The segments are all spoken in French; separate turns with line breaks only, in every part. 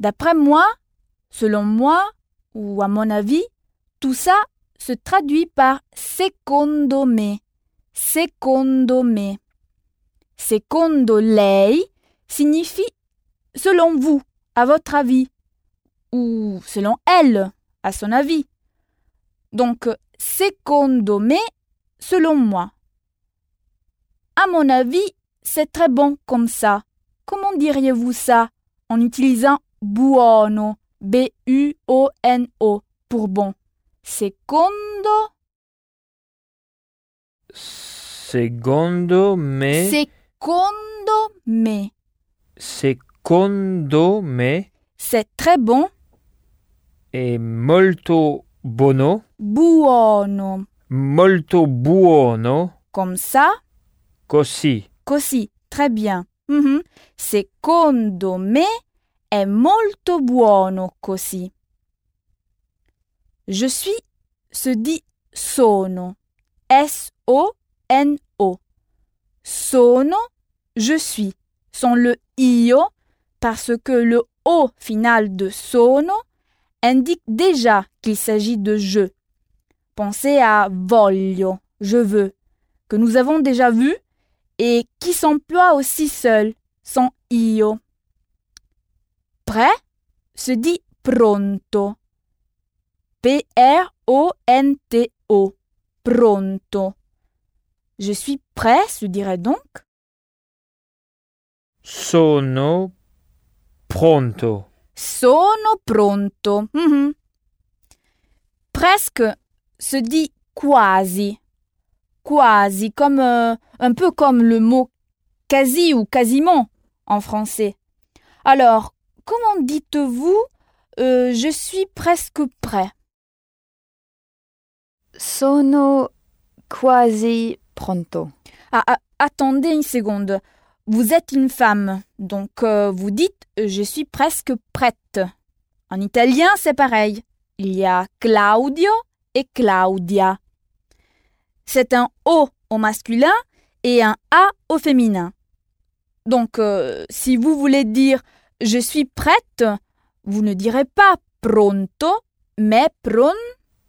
D'après moi, selon moi, ou à mon avis, tout ça se traduit par secondo me. Secondo me. Secondo lei signifie selon vous, à votre avis, ou selon elle, à son avis. Donc, secondo me, selon moi. À mon avis, c'est très bon comme ça. Comment diriez-vous ça en utilisant buono, B-U-O-N-O, pour bon? Secondo
me. Secondo me.
C'est très bon.
È molto buono.
Buono.
Molto buono.
Comme ça.
Così.
Così. Très bien. Secondo me è molto buono così. Je suis se dit sono. S-O-N-O. Sono, je suis. Sans le io, parce que le O final de sono indique déjà qu'il s'agit de je. Pensez à voglio, je veux, que nous avons déjà vu et qui s'emploie aussi seul, sans io. Prêt se dit pronto. P-R-O-N-T-O. Pronto. Je suis prêt, se dirait donc.
Sono pronto.
Sono pronto. Presque se dit quasi. Quasi, comme un peu comme le mot quasi ou quasiment en français. Alors, comment dites-vous je suis presque prêt?
Sono quasi pronto.
Attendez une seconde. Vous êtes une femme, donc vous dites « je suis presque prête ». En italien, c'est pareil. Il y a Claudio et Claudia. C'est un O au masculin et un A au féminin. Donc, si vous voulez dire « je suis prête », vous ne direz pas « pronto », mais « pronta ».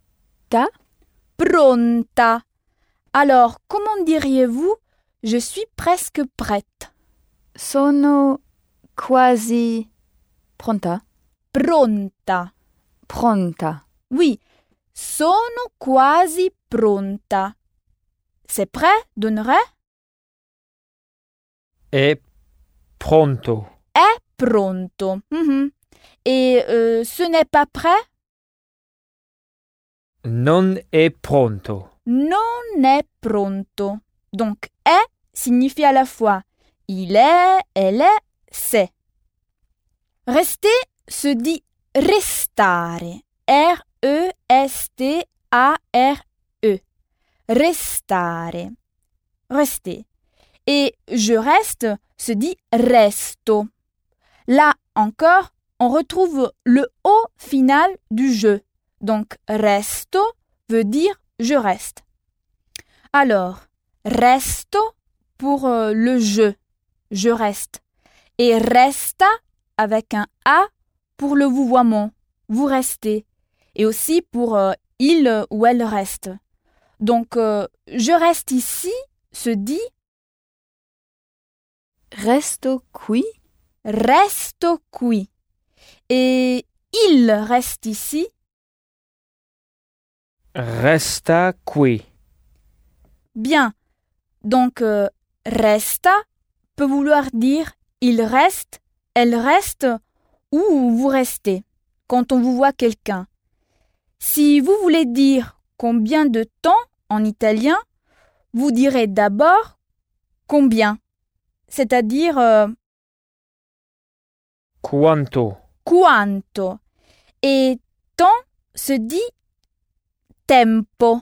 Pronta. Alors, comment diriez-vous « je suis presque prête » ?
Sono quasi pronta.
Pronta.
Pronta.
Oui, sono quasi pronta. C'est prêt donnerait
È pronto.
È pronto. Et ce n'est pas prêt?
Non è pronto.
Non è pronto. Donc, è signifie à la fois il est, elle est, c'est. Rester se dit restare. R-E-S-T-A-R-E. Restare. Rester. Et je reste se dit resto. Là encore, on retrouve le O final du je. Donc, resto veut dire je reste. Alors, resto pour le je reste. Et resta avec un A pour le vouvoiement, vous restez. Et aussi pour il ou elle reste. Donc, je reste ici se dit
resto qui.
Resto qui. Et il reste ici.
Resta qui.
Bien. Donc, resta peut vouloir dire il reste, elle reste ou vous restez quand on vous voit quelqu'un. Si vous voulez dire combien de temps en italien, vous direz d'abord combien, c'est-à-dire
quanto.
Quanto. Et temps se dit tempo.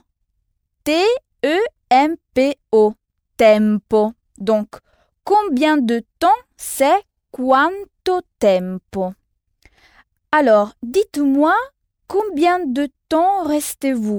T-E-M-P-O. Tempo. Donc, combien de temps c'est quanto tempo. Alors, dites-moi, combien de temps restez-vous?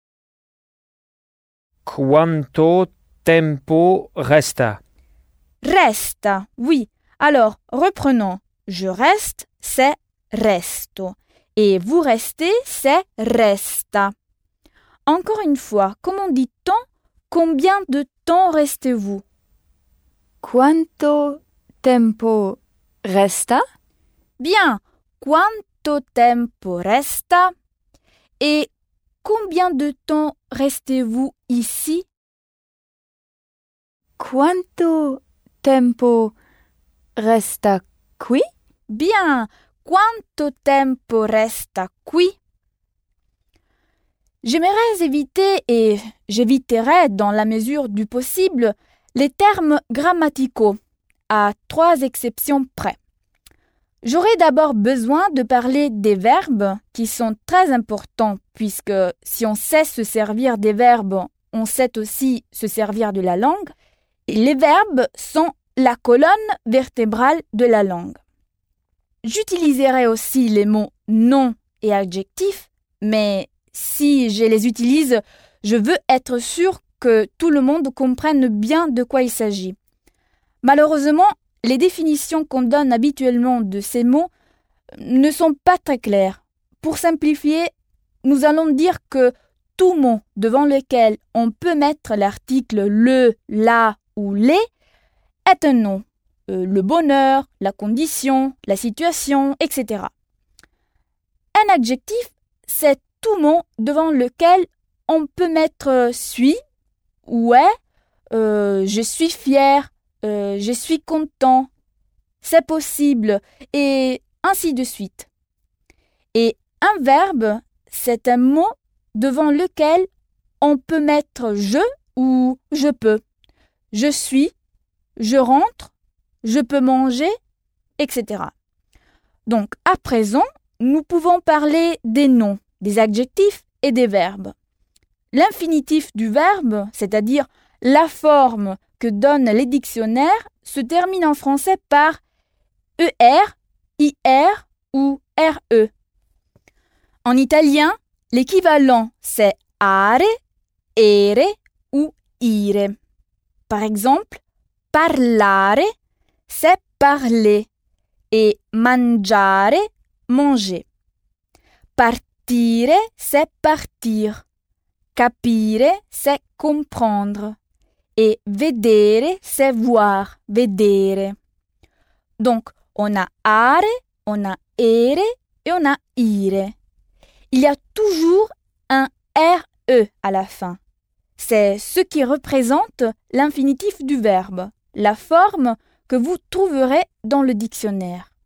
Quanto tempo resta?
Resta, oui. Alors, reprenons. Je reste, c'est resto. Et vous restez, c'est resta. Encore une fois, comment dit-on combien de temps restez-vous?
Quanto tempo resta?
Bien, quanto tempo resta? Et combien de temps restez-vous ici?
Quanto tempo resta qui?
Bien, quanto tempo resta qui? J'aimerais éviter et j'éviterai dans la mesure du possible les termes grammaticaux, à 3 exceptions près. J'aurai d'abord besoin de parler des verbes qui sont très importants puisque si on sait se servir des verbes, on sait aussi se servir de la langue. Et les verbes sont la colonne vertébrale de la langue. J'utiliserai aussi les mots nom et adjectif, mais si je les utilise, je veux être sûr que tout le monde comprenne bien de quoi il s'agit. Malheureusement, les définitions qu'on donne habituellement de ces mots ne sont pas très claires. Pour simplifier, nous allons dire que tout mot devant lequel on peut mettre l'article le, la ou les est un nom. Le bonheur, la condition, la situation, etc. Un adjectif, c'est tout mot devant lequel on peut mettre suis ou est, je suis fier, je suis content, c'est possible, et ainsi de suite. Et un verbe, c'est un mot devant lequel on peut mettre je ou je peux. Je suis, je rentre, je peux manger, etc. Donc, à présent, nous pouvons parler des noms, des adjectifs et des verbes. L'infinitif du verbe, c'est-à-dire la forme que donnent les dictionnaires, se termine en français par ER, IR ou RE. En italien, l'équivalent c'est are, ere ou ire. Par exemple, parlare, c'est parler et mangiare, manger. Partire, c'est partir. Capire, c'est comprendre. Et vedere, c'est voir, vedere. Donc, on a are, on a ere et on a ire. Il y a toujours un RE à la fin. C'est ce qui représente l'infinitif du verbe, la forme que vous trouverez dans le dictionnaire.